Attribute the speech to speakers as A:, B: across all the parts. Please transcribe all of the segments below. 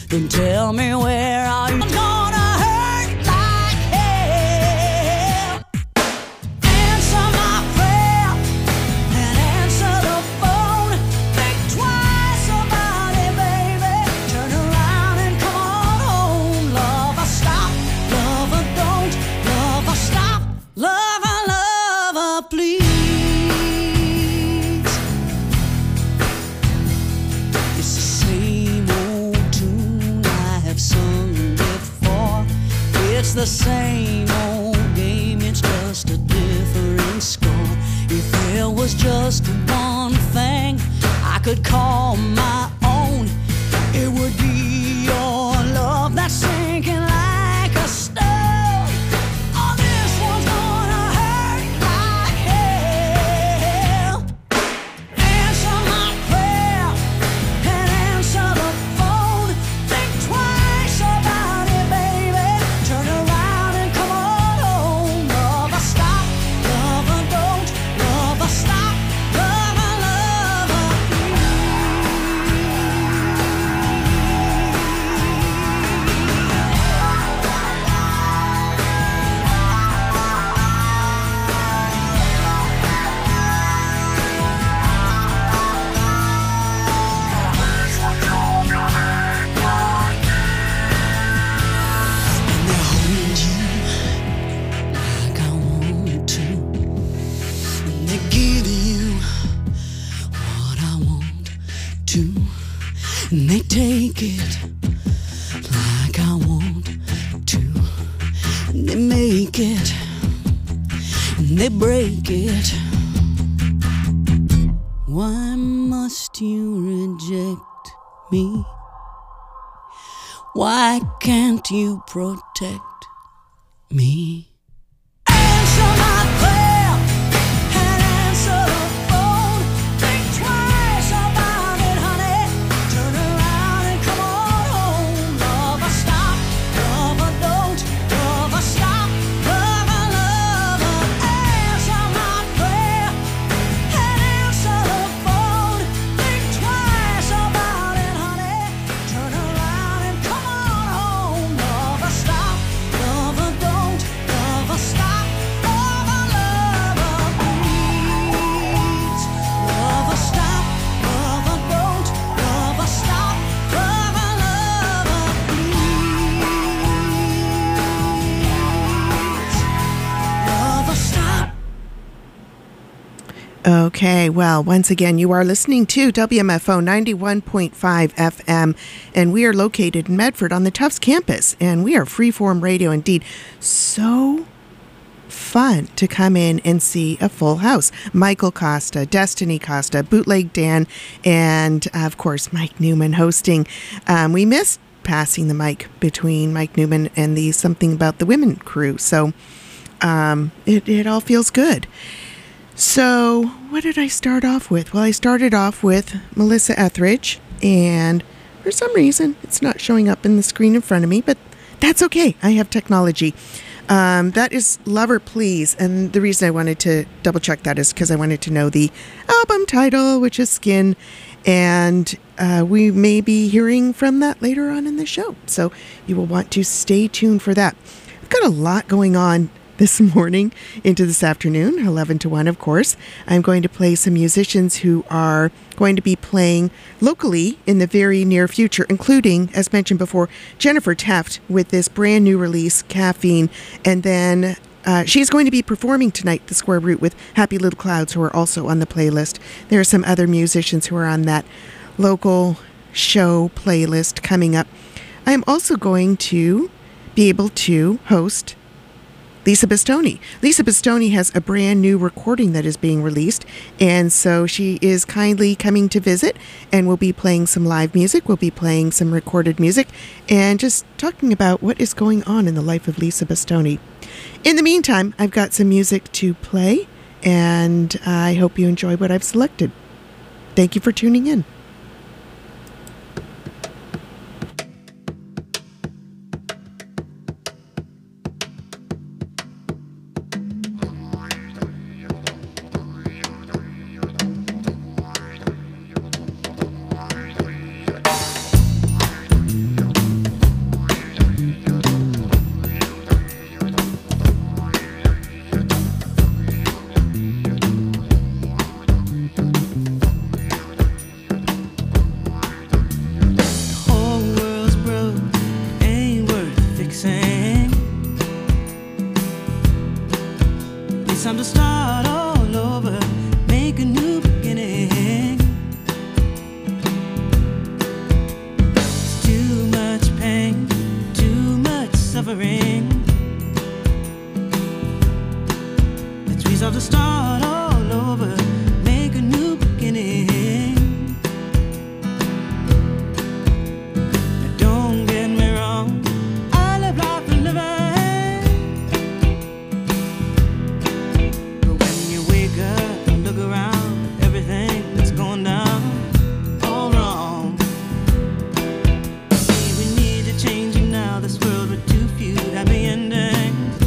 A: then tell me where are you gonna hurt like hell. Answer my prayer and answer the phone. Think twice about it, baby. Turn around and come on home. Lover, stop. Lover, don't. Lover, stop. Lover, lover, please. It's the same old tune I have sung before. It's the same old game, it's just a different score. If there was just one thing I could call my own, it would be your love that's sinking like a stone. Oh, this one's gonna hurt like hell. Answer my prayer and answer the phone. Think twice about it, baby. Turn around and come on home. Lover, stop. Lover, don't. Lover, stop. Lover, lover, and they hold you like I want to, and they give you what I want to, and they take it like I want to, and they make it, and they break it. Why must you reject me? Why can't you protect me? Answer my prayer and answer the phone. Think twice about it, honey. Turn around and come on home. Lover, stop. Lover, don't. Lover, stop. Lover, lover. Answer my prayer and answer the phone. Think twice about it, honey. Turn around and come on home. Lover, stop. Lover, don't. Lover, stop. Lover, lover, please. Lover, stop. Lover, don't. Lover, stop. Lover, lover, please. Lover, stop.
B: Okay, well, once again, you are listening to WMFO 91.5 FM, and we are located in Medford on the Tufts campus, and we are freeform radio indeed. So fun to come in and see a full house. Michael Costa, Destiny Costa, Bootleg Dan, and of course, Mike Newman hosting. We missed passing the mic between Mike Newman and the Something About the Women crew, so it all feels good. So, what did I start off with? Well, I started off with Melissa Etheridge, and for some reason, it's not showing up in the screen in front of me, but that's okay. I have technology. That is Lover Please, and the reason I wanted to double check that is because I wanted to know the album title, which is Skin, and we may be hearing from that later on in the show, so you will want to stay tuned for that. I've got a lot going on this morning into this afternoon, 11 to 1, of course. I'm going to play some musicians who are going to be playing locally in the very near future, including, as mentioned before, Jennifer Teft with this brand new release, Caffeine. And then she's going to be performing tonight, The Square Root, with Happy Little Clouds, who are also on the playlist. There are some other musicians who are on that local show playlist coming up. I'm also going to be able to host Lisa Bastoni. Lisa Bastoni has a brand new recording that is being released, and so she is kindly coming to visit, and we'll be playing some live music, we'll be playing some recorded music, and just talking about what is going on in the life of Lisa Bastoni. In the meantime, I've got some music to play, and I hope you enjoy what I've selected. Thank you for tuning in.
A: time to start all over, make a new beginning. It's too much pain, too much suffering. Let's resolve to start all over, make a new beginning. Don't get me wrong, I love life and living. Around everything that's going down all wrong. See, we need to change it now. This world with too few happy endings.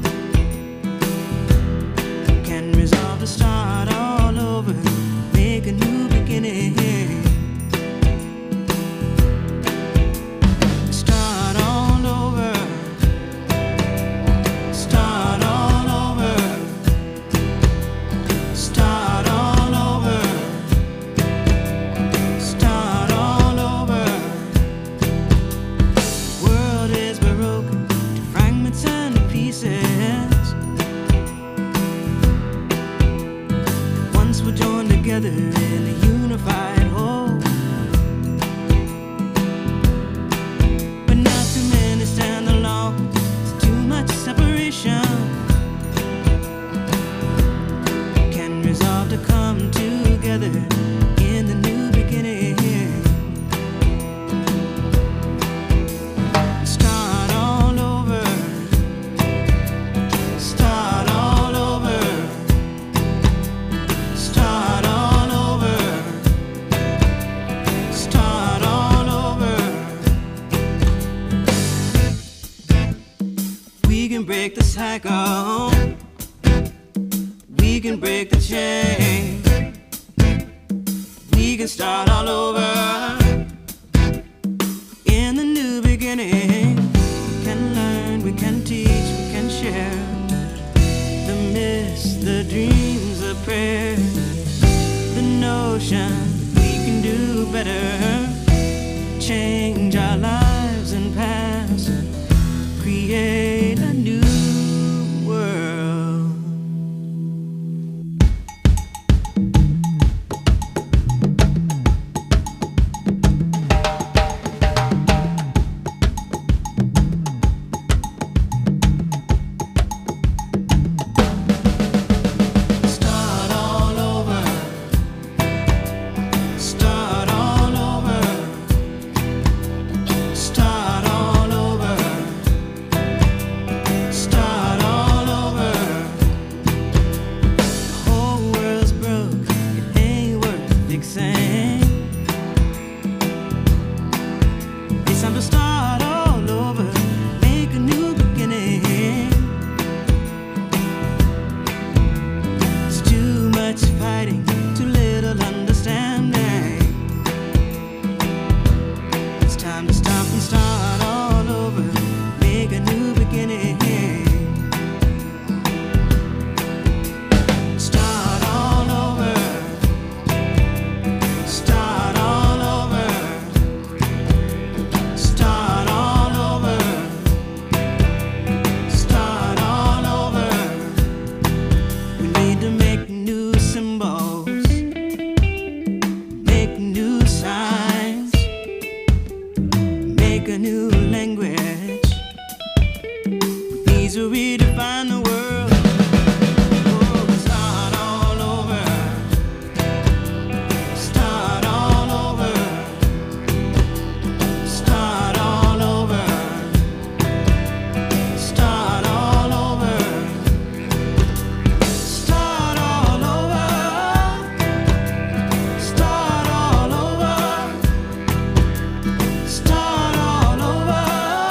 A: Can resolve to start all over, make a new beginning. Start all over. Start all over. Start all over. Start all over. World is broken to fragments and to pieces. Once we're joined together in a unified whole, but now too many stand alone. It's too much separation. Can resolve to come together in the new beginning. Start all over. Start all over. Start all over. Start all over. We can break the cycle. We can break the chain. We can start all over in the new beginning. We can learn, we can teach, we can share the myths, the dreams, the prayers, the notion we can do better, change our lives and past, create a new world. Start all over. Start all over. Start all over. Start all over. The whole world's broke, it ain't worth fixing. It's time to start all over, make a new beginning. It's too much fighting, too little understanding. It's time to stop and start all over, make a new beginning. Start all over. Start all over. Start all over. Start all over. We need to make new symbols, make new signs, make a new language. These will redefine the world. Oh, start all over. Start all over. Start all over. Start all over. Start all over. Start all over. Start all over.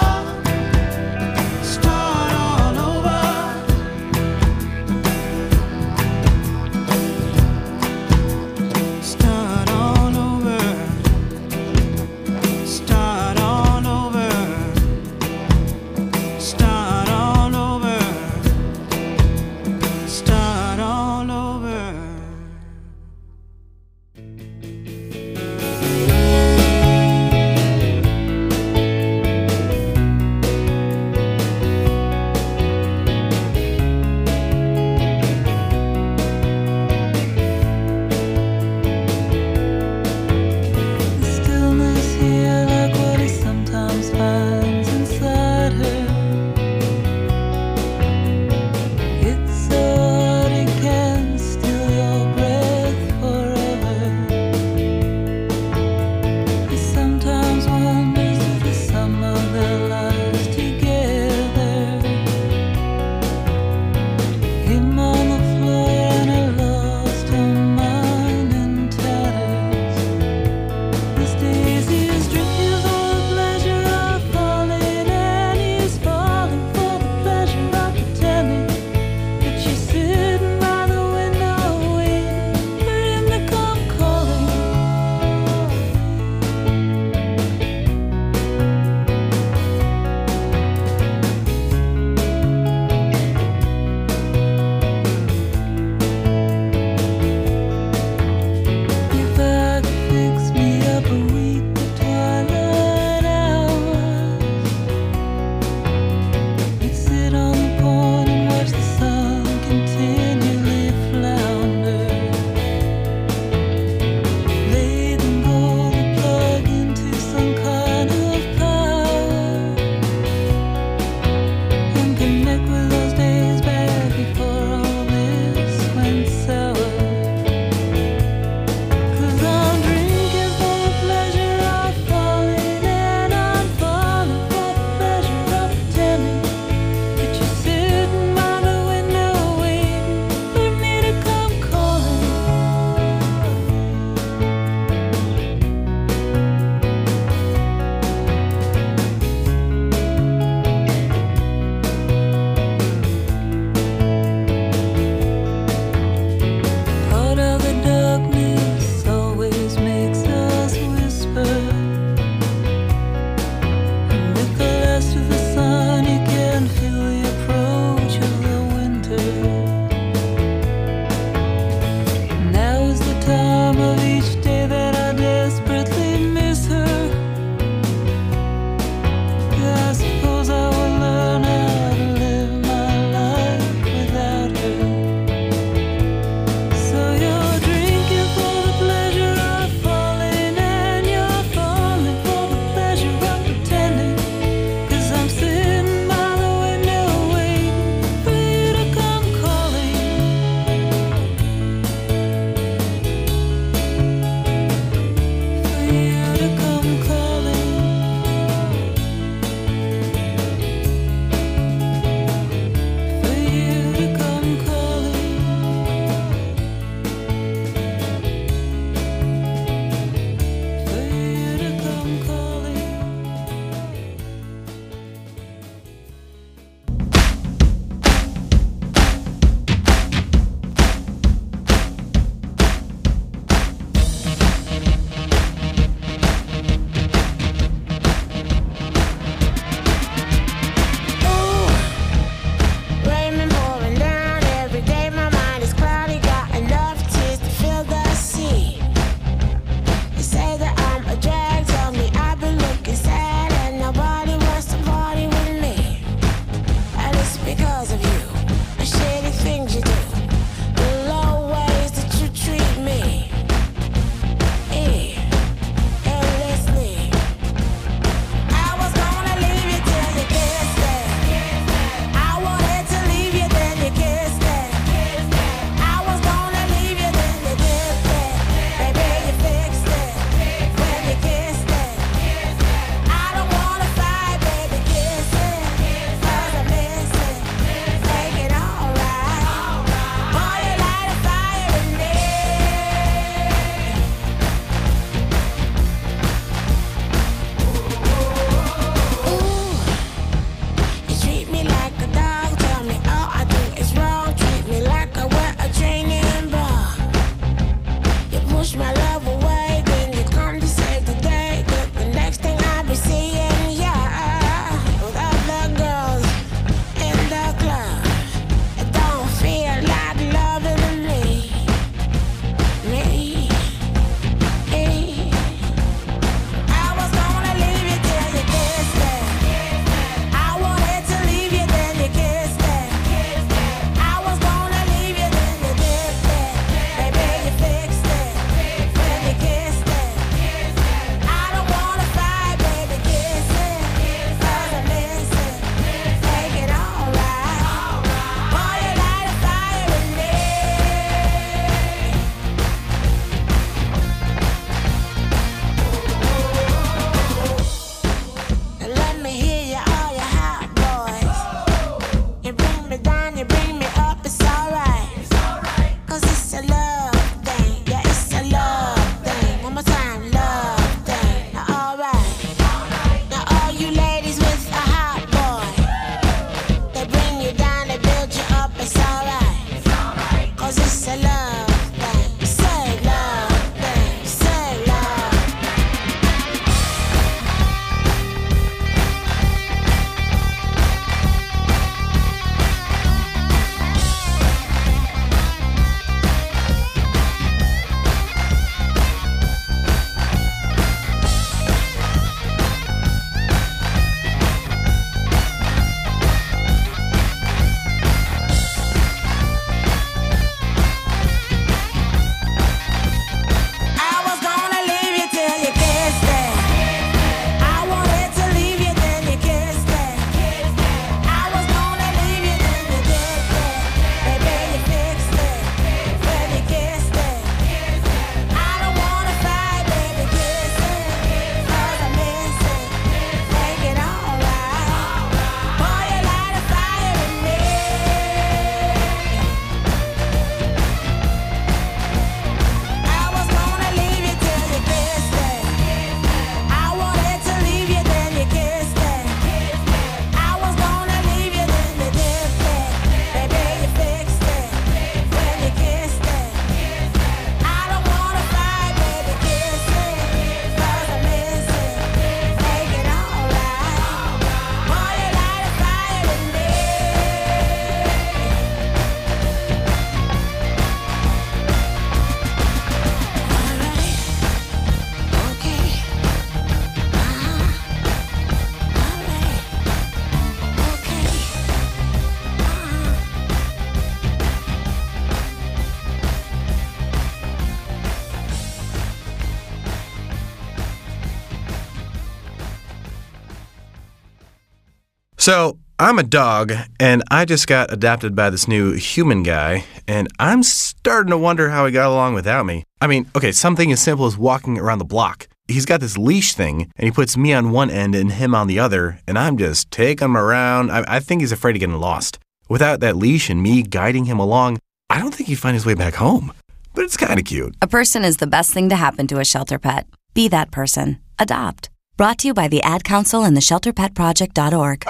C: So, I'm a dog, and I just got adopted by this new human guy, and I'm starting to wonder how he got along without me. I mean, okay, something as simple as walking around the block. He's got this leash thing, and he puts me on one end and him on the other, and I'm just taking him around. I think he's afraid of getting lost. Without that leash and me guiding him along, I don't think he'd find his way back home. But it's kind of cute.
D: A person is the best thing to happen to a shelter pet. Be that person. Adopt. Brought to you by the Ad Council and the ShelterPetProject.org.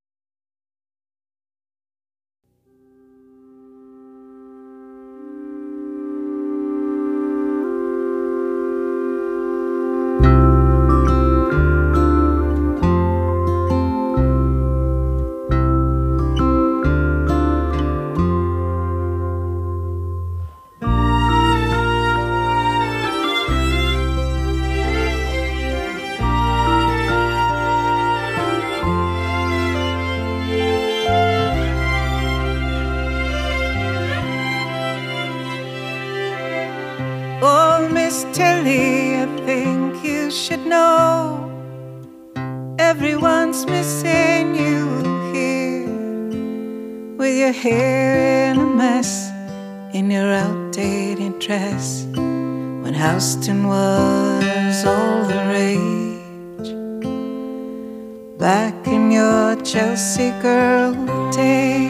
E: Oh, Miss Tilly, I think you should know everyone's missing you here, with your hair in a mess, in your outdated dress, when Houston was all the rage, back in your Chelsea girl days.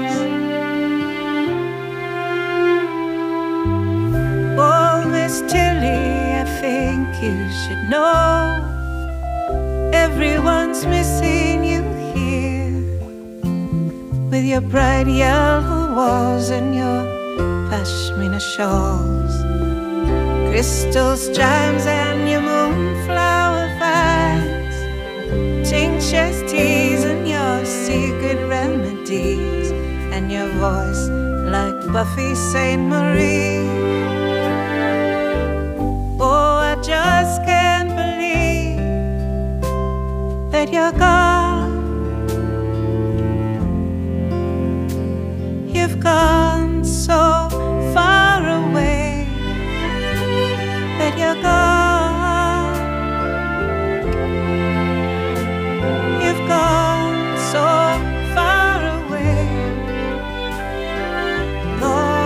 E: Miss Tilly, I think you should know everyone's missing you here, with your bright yellow walls and your pashmina shawls, crystals, chimes, and your moonflower vines, tinctures, teas, and your secret remedies, and your voice like Buffy St. Marie. Oh, I just can't believe that you're gone. You've gone so far away, that you're gone. You've gone so far away, Lord.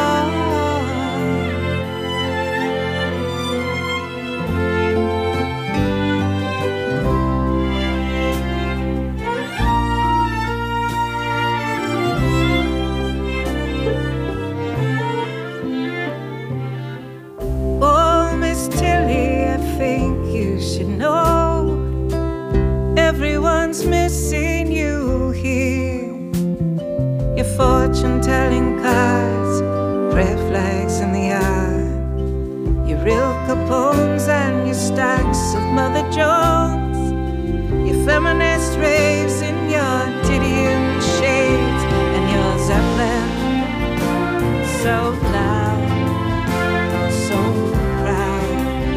E: Everyone's missing you here, your fortune-telling cards, prayer flags in the yard, your Rilke poems and your stacks of Mother Jones, your feminist raves in your Didion shades, and your Zeppelin so loud, so proud.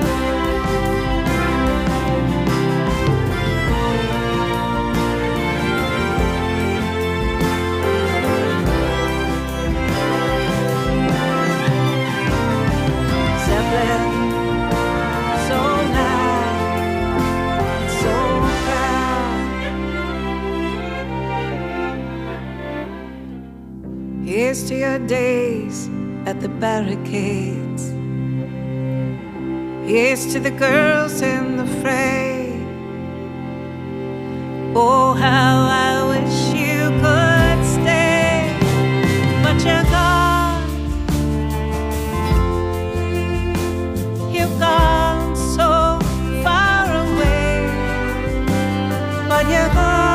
E: Here's to your days at the barricades. Here's to the girls in the fray. Oh, how I wish you could stay, but you're gone. You've gone so far away, but you're gone.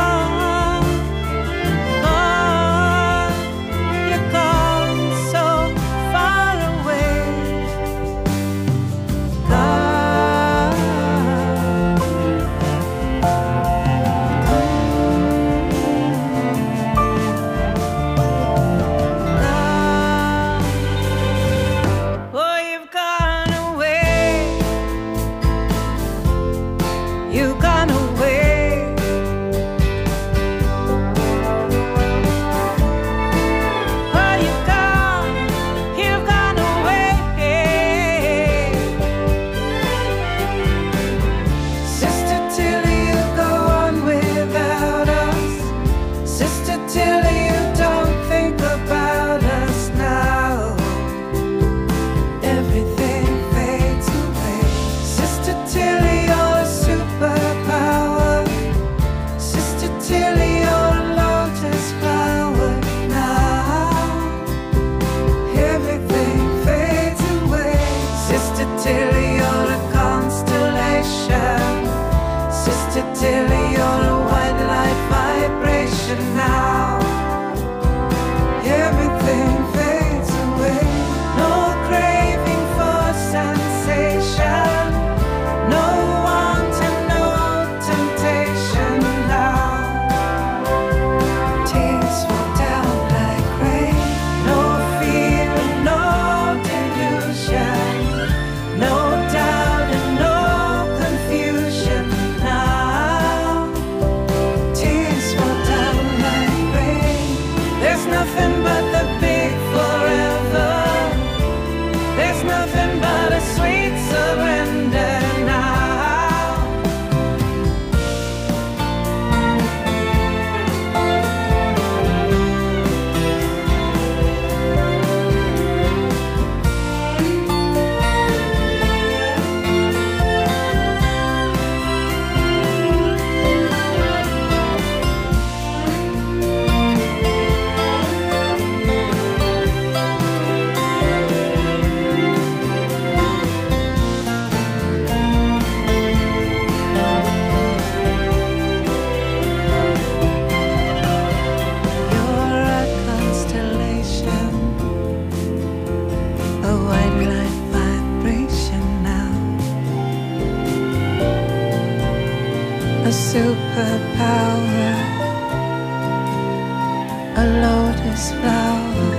E: a lotus flower.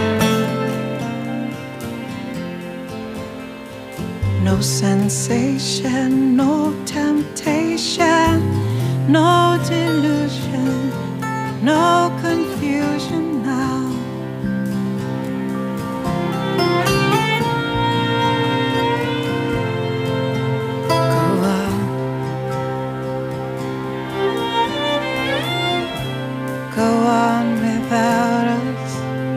E: No sensation, no temptation, no delusion, no confusion now. Go on without us.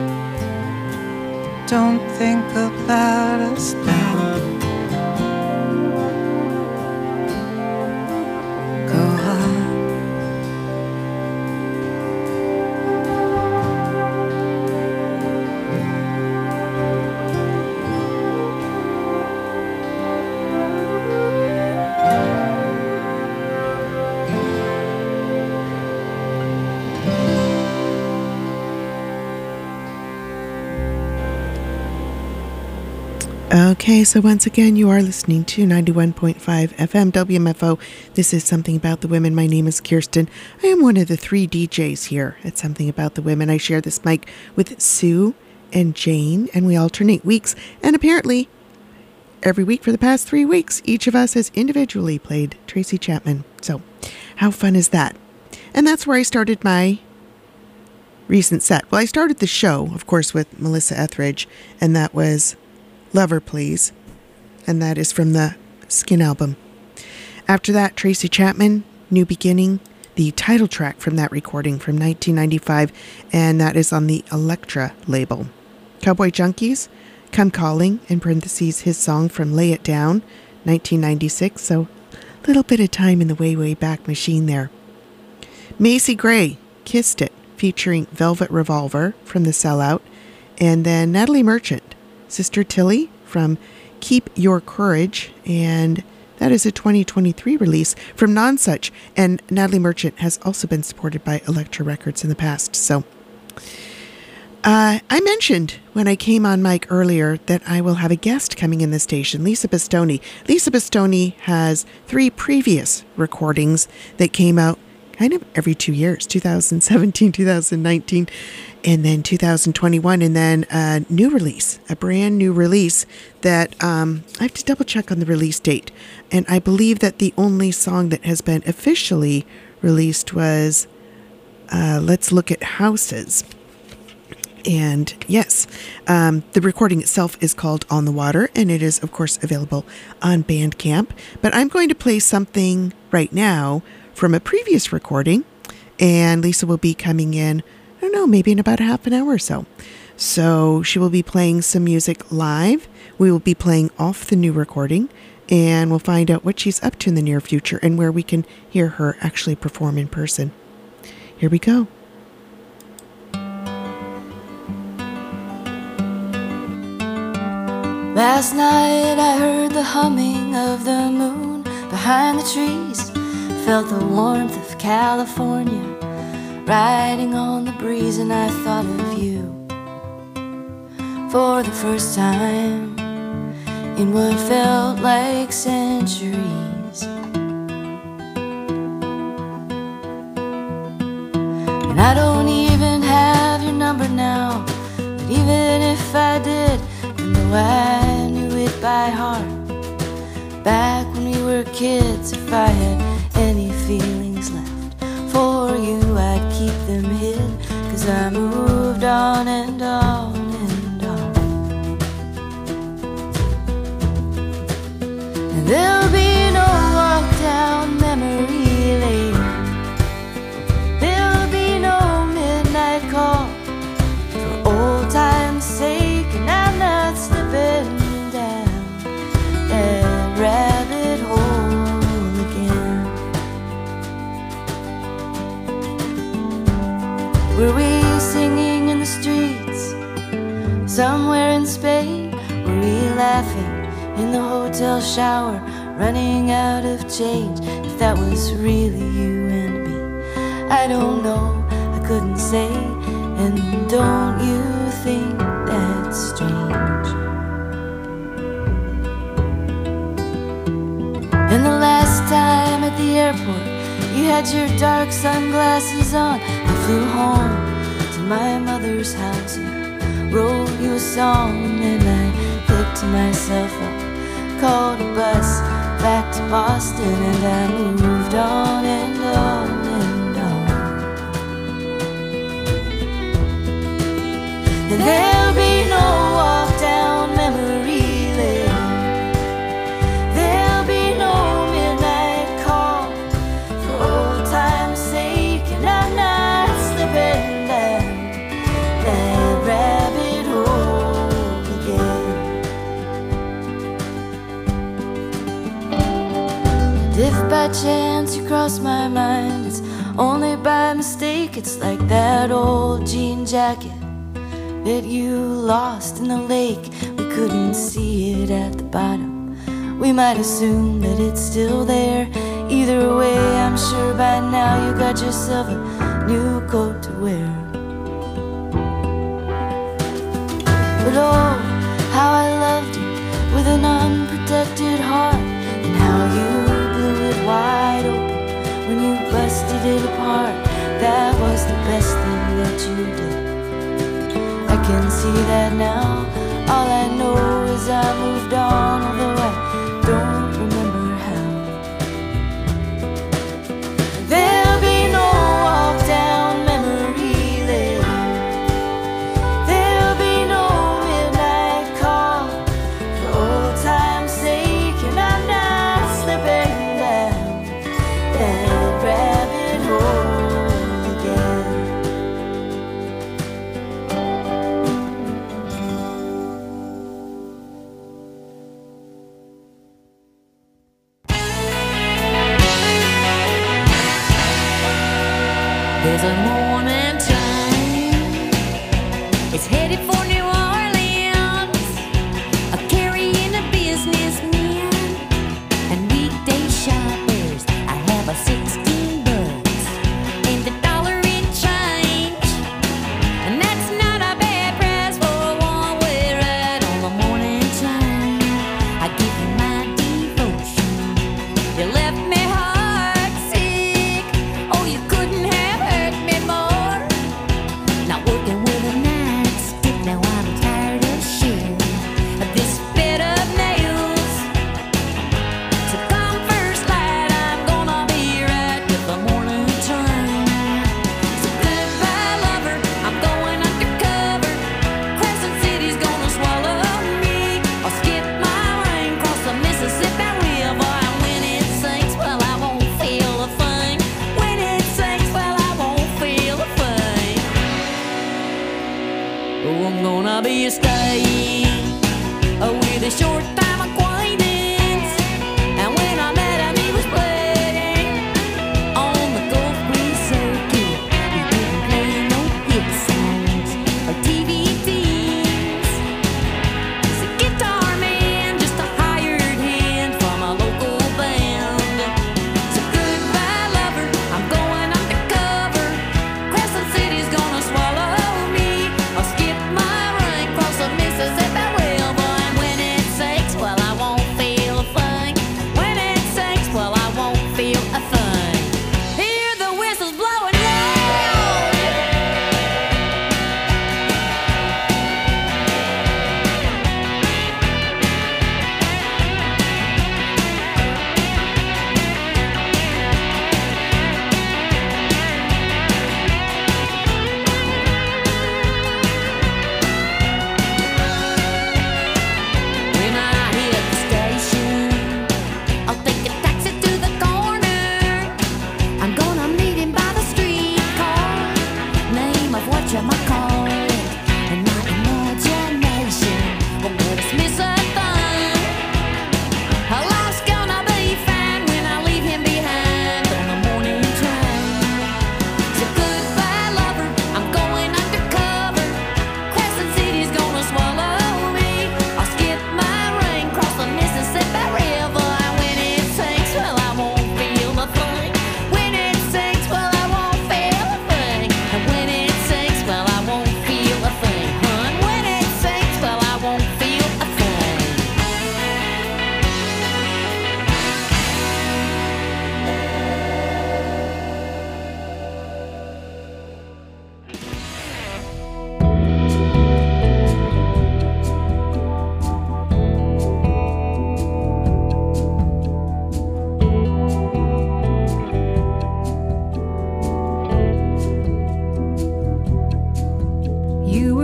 E: Don't think about us now. Go on.
B: Okay, so once again, you are listening to 91.5 FM WMFO. This is Something About the Women. My name is Kirsten. I am one of the 3 DJs here at Something About the Women. I share this mic with Sue and Jane, and we alternate weeks. And apparently, every week for the past 3 weeks, each of us has individually played Tracy Chapman. So, how fun is that? And that's where I started my recent set. Well, I started the show, of course, with Melissa Etheridge, and that was Lover Please, and that is from the Skin album. After that, Tracy Chapman, New Beginning, the title track from that recording from 1995, and that is on the Elektra label. Cowboy Junkies, Come Calling, in parentheses, his song from Lay It Down, 1996, so a little bit of time in the way, way back machine there. Macy Gray, Kissed It, featuring Velvet Revolver from The Sellout, and then Natalie Merchant, Sister Tilly from Keep Your Courage, and that is a 2023 release from Nonsuch, and Natalie Merchant has also been supported by Elektra Records in the past. So I mentioned when I came on mic earlier that I will have a guest coming in the station, Lisa Bastoni. Lisa Bastoni has 3 previous recordings that came out kind of every 2 years, 2017, 2019, and then 2021, and then a new release, a brand new release that I have to double check on the release date. And I believe that the only song that has been officially released was Let's Look at Houses. And yes, the recording itself is called On the Water, and it is, of course, available on Bandcamp. But I'm going to play something right now from a previous recording, and Lisa will be coming in, I don't know, maybe in about half an hour or so. So she will be playing some music live. We will be playing off the new recording, and we'll find out what she's up to in the near future and where we can hear her actually perform in person. Here we go.
F: Last night I heard the humming of the moon behind the trees. Felt the warmth of California riding on the breeze, and I thought of you for the first time in what felt like centuries. And I don't even have your number now, but even if I did, and though I knew it by heart back when we were kids, if I had any feelings left for you, I'd keep them hid, 'cause I moved on and on and on. And there'll be no walk down memory lane, there'll be no midnight call for old time's sake, and I'm not slipping down that rabbit hole again. Were we singing in the streets somewhere in Spain? Were we laughing in the hotel shower, running out of change? If that was really you and me, I don't know, I couldn't say. And don't you think that's strange? And the last time at the airport, you had your dark sunglasses on. I flew home to my mother's house and wrote you a song, and then I picked myself up, called a bus back to Boston, and I moved on and on and on. And there'll be no walk down memory lane. There'll be no midnight call for old time's sake, and I'm not slipping down that rabbit hole again. And if by chance you cross my mind, it's only by mistake. It's like that old jean jacket that you lost in the lake. We couldn't see it at the bottom. We might assume that it's still there. Either way, I'm sure by now you got yourself a new coat to wear. But oh, how I loved you with an unprotected heart, and how you blew it wide open when you busted it apart. That was the best thing that you did. I can see that now. All I know is I moved on, although I don't remember how. There'll be no walk down memory lane. There'll be no midnight call for old time's sake, and I'm not slipping down that rabbit hole again.
G: There's a morning time. It's headed for New Orleans, carrying a businessman and weekday shoppers. I have a 16 bucks and $1 in change, and that's not a bad price for a one-way ride on the morning time. I give you my devotion. You left me heart sick. Oh, you couldn't have hurt me more. Not working with a nightstick. Now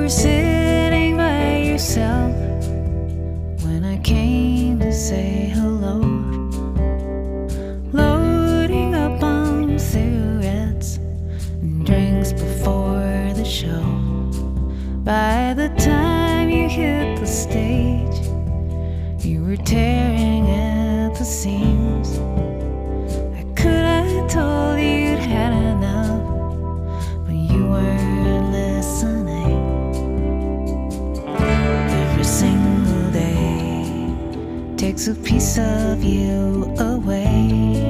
E: were sitting by yourself when I came to say hello, loading up on cigarettes and drinks before the show. By the time you hit the stage, you were tearing at the seams. I could have told you you'd had enough, but you weren't listening. Every single day takes a piece of you away.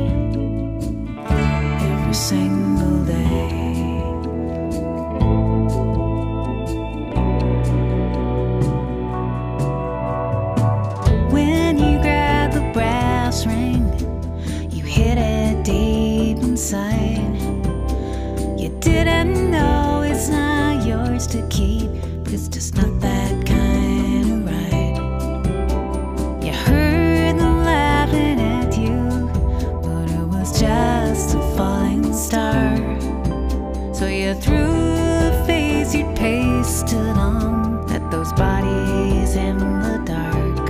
E: Every single day. When you grab the brass ring, you hit it deep inside. You didn't know it's not yours to keep, but it's just not that kind of ride. You heard them laughing at you, but it was just a falling star. So you threw the face you'd pasted on at those bodies in the dark.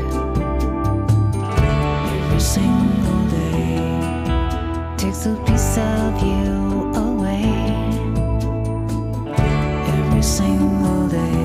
E: Every single day takes a piece of you away. Every single day.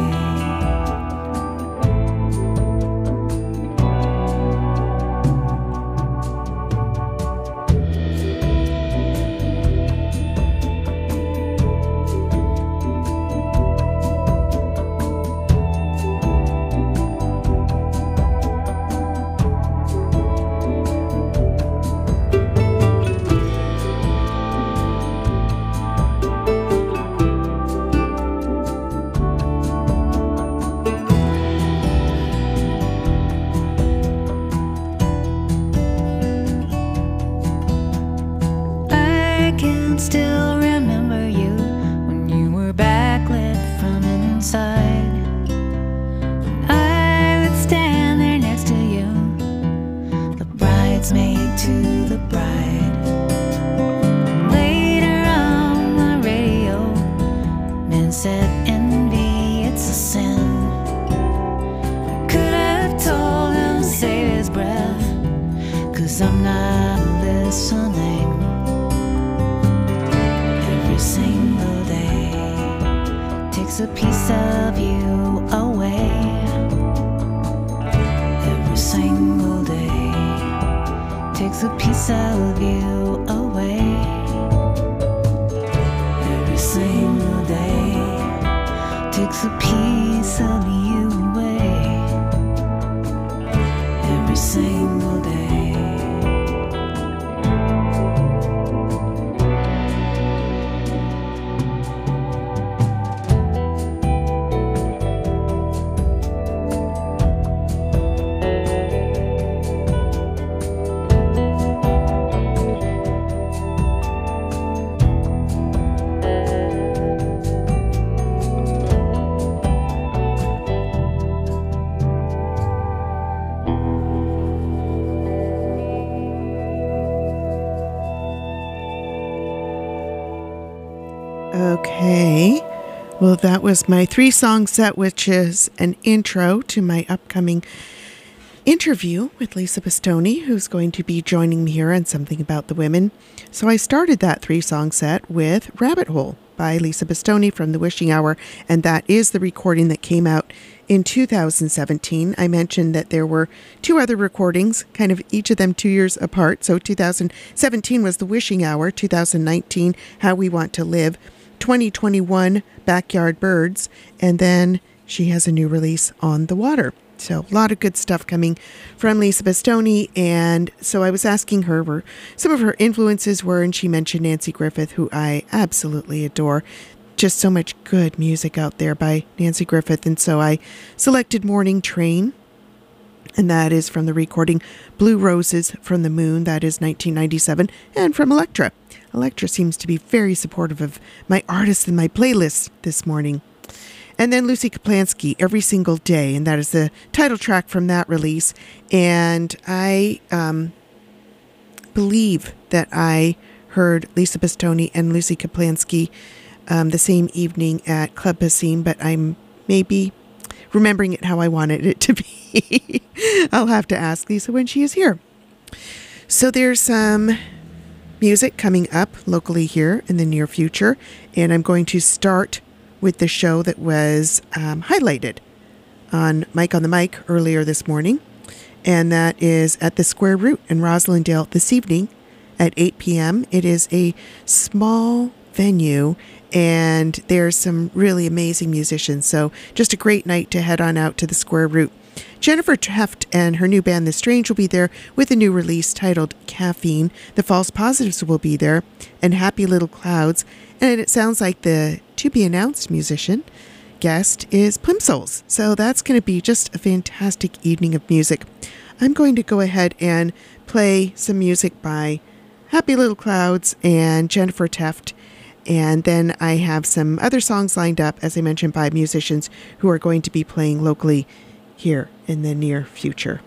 E: I can still remember you when you were backlit from inside. I would stand there next to you, the bridesmaid to the bride. Later on the radio, men said envy, it's a sin. I could have told him save his breath, 'cause I'm not listening. Every single day takes a piece of you away. Every single day takes a piece of you away. Every single day takes a piece of you away. Every single day.
B: Okay. Well, that was my 3-song set, which is an intro to my upcoming interview with Lisa Bastoni, who's going to be joining me here on Something About the Women. So I started that 3-song set with Rabbit Hole by Lisa Bastoni from The Wishing Hour, and that is the recording that came out in 2017. I mentioned that there were 2 other recordings, kind of each of them 2 years apart. So 2017 was The Wishing Hour, 2019, How We Want to Live, 2021, Backyard Birds, and then she has a new release, On the Water. So a lot of good stuff coming from Lisa Bastoni. And so I was asking her where some of her influences were, and she mentioned Nanci Griffith, who I absolutely adore. Just so much good music out there by Nanci Griffith. And so I selected Morning Train, and that is from the recording Blue Roses from the Moon. That is 1997, and from Elektra. Elektra seems to be very supportive of my artists and my playlist this morning. And then Lucy Kaplansky, Every Single Day, and that is the title track from that release. And I believe that I heard Lisa Bastoni and Lucy Kaplansky the same evening at Club Passim, but I'm maybe remembering it how I wanted it to be. I'll have to ask Lisa when she is here. So there's some music coming up locally here in the near future, and I'm going to start with the show that was highlighted on Mike on the Mic earlier this morning, and that is at the Square Root in Roslindale this evening at 8 p.m. It is a small venue, and there's some really amazing musicians, so just a great night to head on out to the Square Root. Jennifer Heft and her new band The Strange will be there with a new release titled Caffeine. The False Positives will be there, and Happy Little Clouds. And it sounds like the to-be-announced musician guest is Plimsolls. So that's going to be just a fantastic evening of music. I'm going to go ahead and play some music by Happy Little Clouds and Jennifer Teft. And then I have some other songs lined up, as I mentioned, by musicians who are going to be playing locally here in the near future.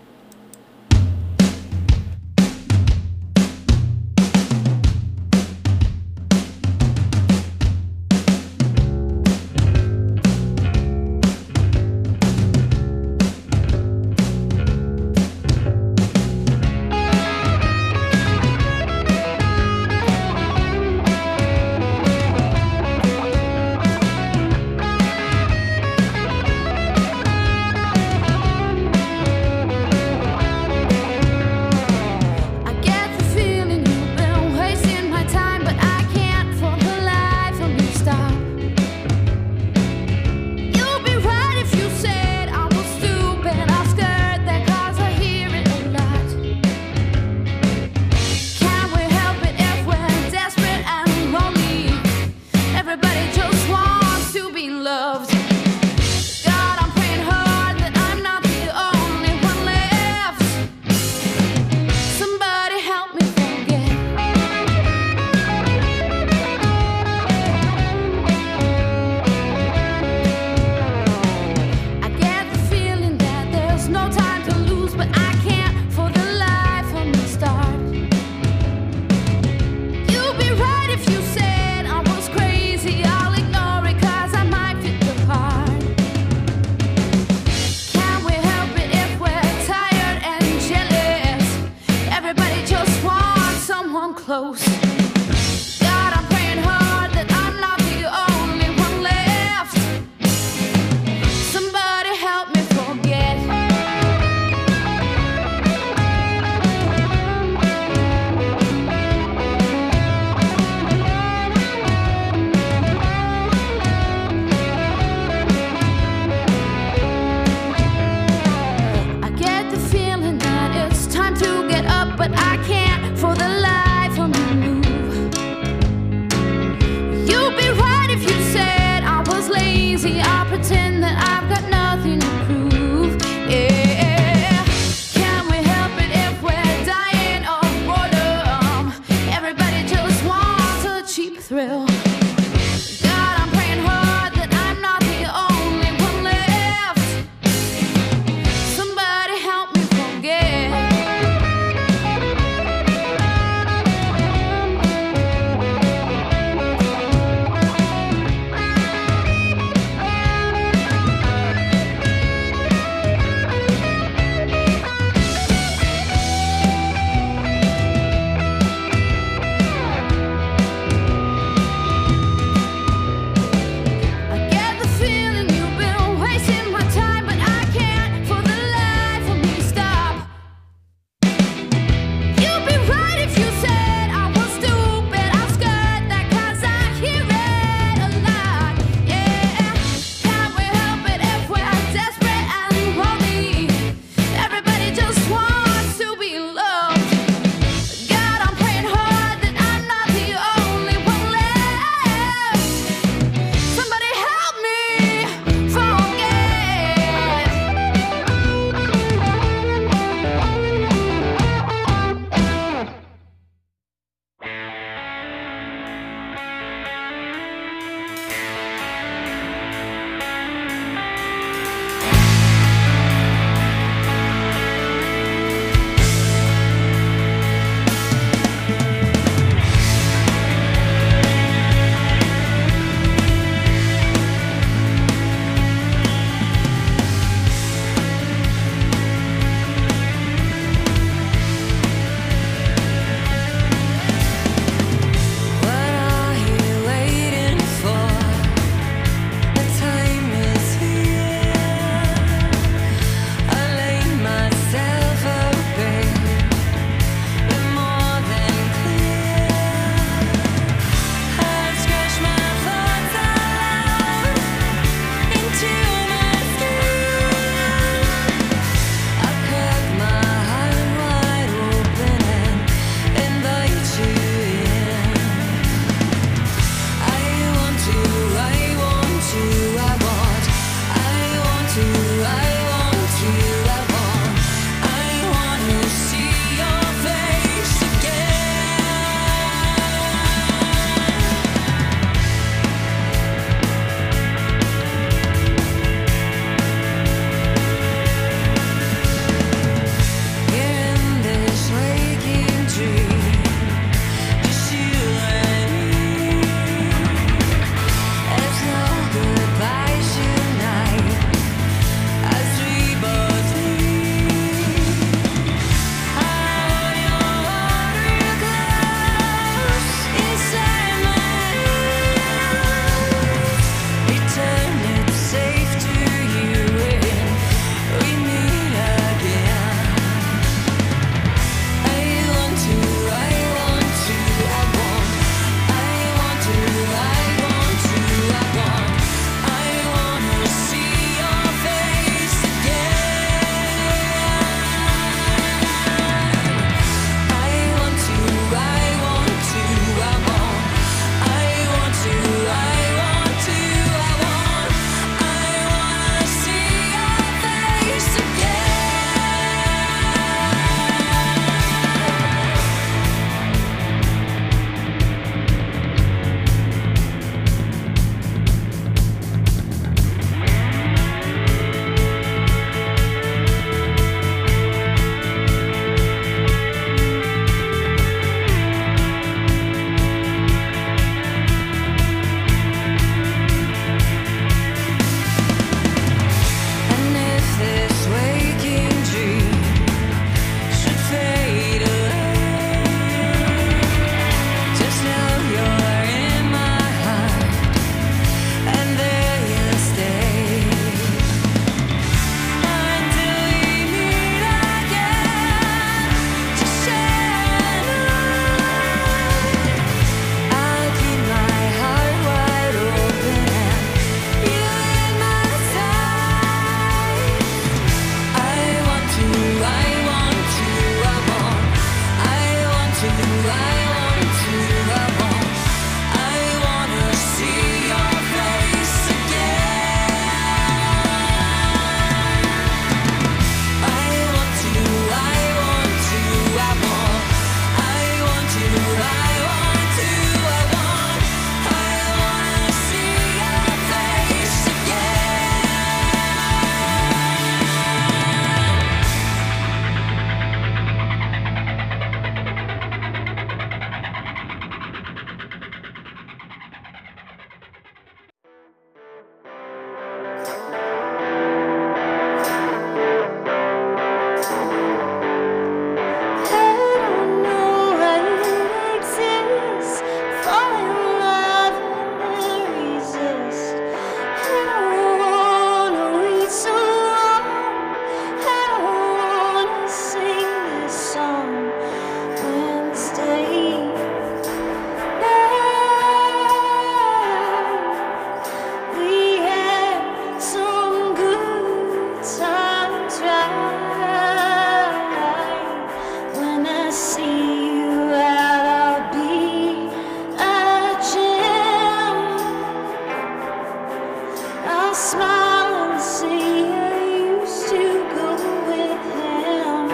F: smile and say I used to go with him.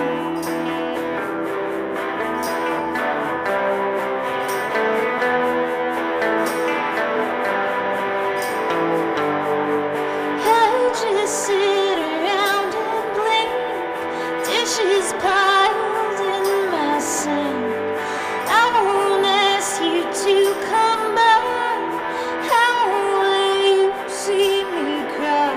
F: I just sit around and blink, dishes piled in my sink. I won't ask you to come back. How will you see me cry?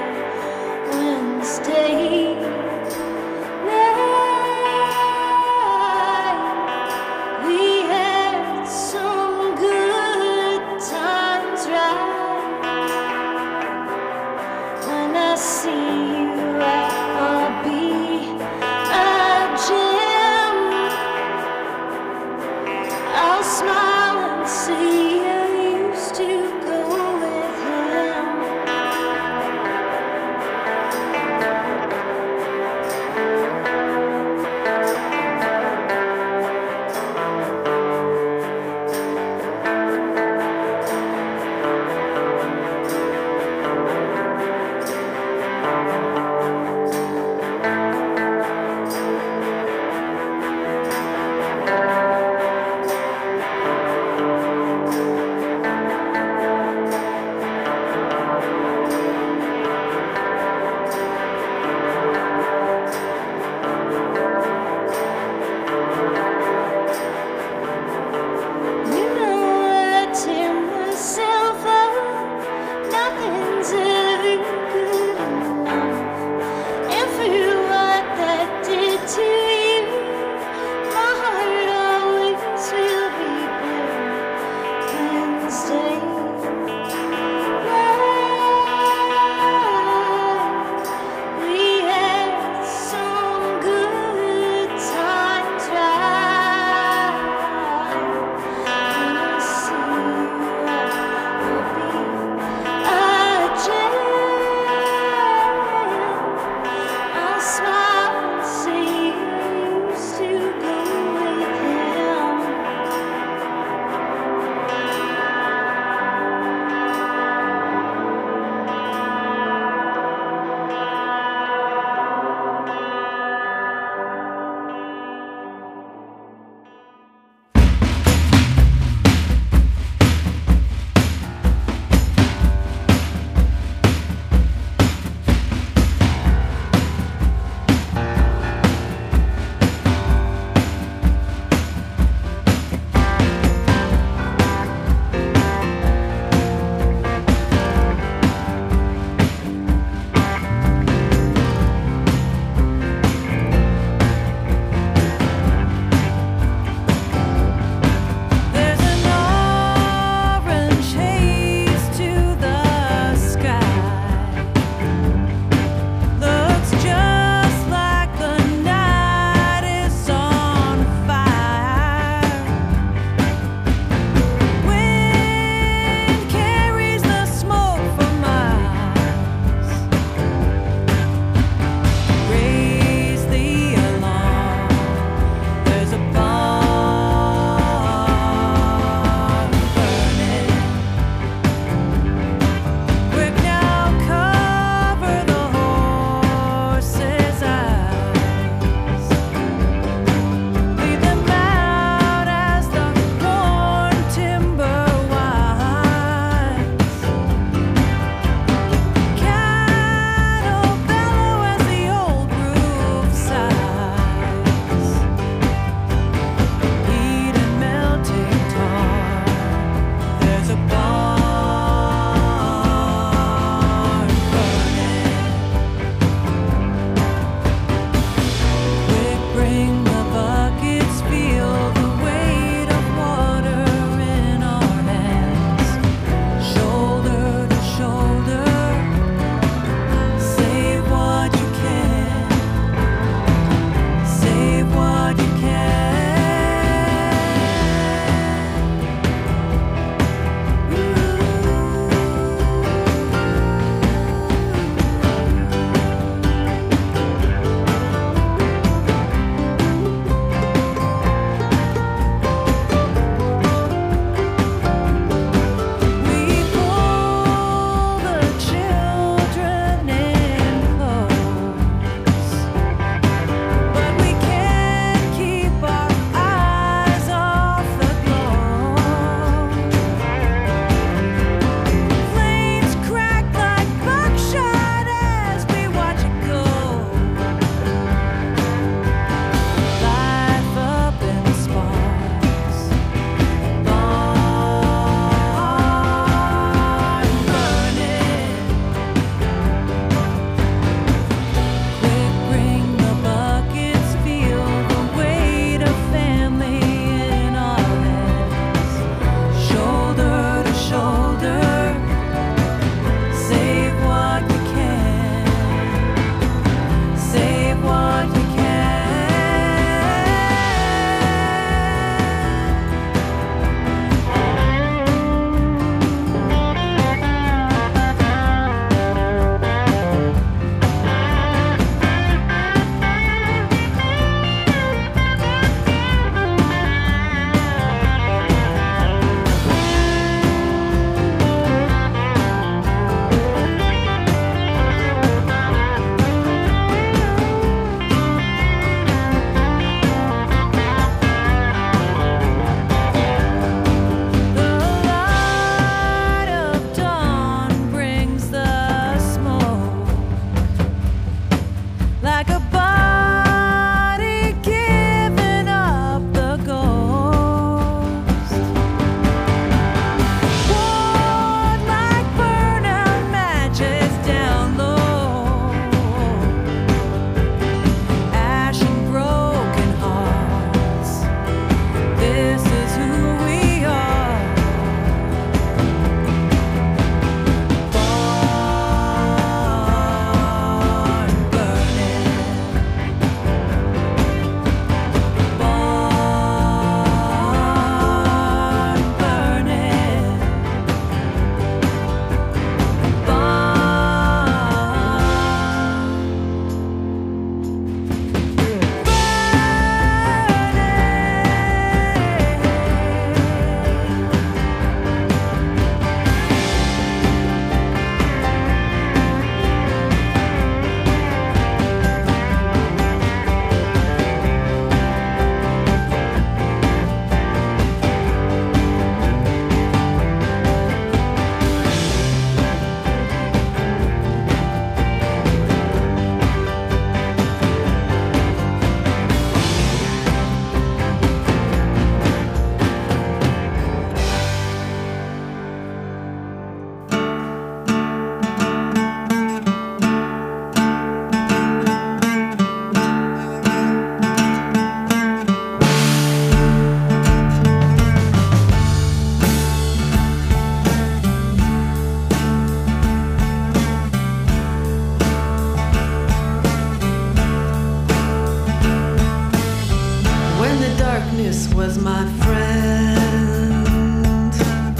H: was my friend.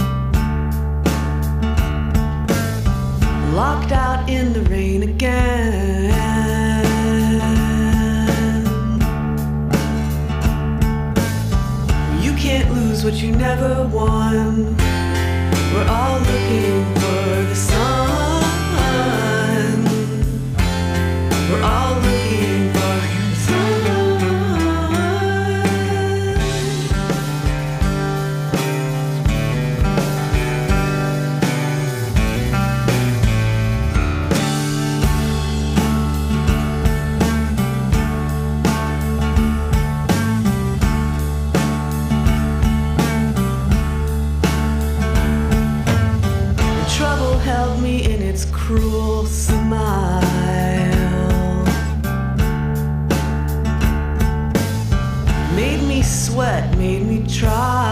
H: Locked out in the rain again. You can't lose what you never won. We're all looking for the sun. We're all looking for the sun. Trouble held me in its cruel smile. Made me sweat, made me try.